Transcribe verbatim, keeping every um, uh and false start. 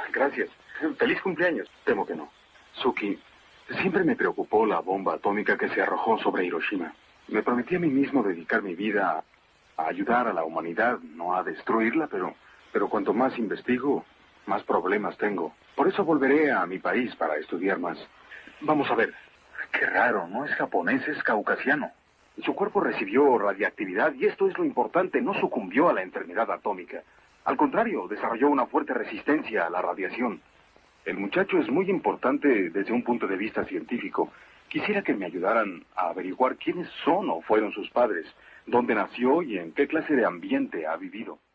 Gracias. Feliz cumpleaños. Temo que no. Suki, siempre me preocupó la bomba atómica que se arrojó sobre Hiroshima. Me prometí a mí mismo dedicar mi vida a, a ayudar a la humanidad, no a destruirla, pero, pero cuanto más investigo, más problemas tengo. Por eso volveré a mi país para estudiar más. Vamos a ver. Qué raro, no es japonés, es caucasiano. Su cuerpo recibió radiactividad y esto es lo importante, no sucumbió a la enfermedad atómica. Al contrario, desarrolló una fuerte resistencia a la radiación. El muchacho es muy importante desde un punto de vista científico. Quisiera que me ayudaran a averiguar quiénes son o fueron sus padres, dónde nació y en qué clase de ambiente ha vivido.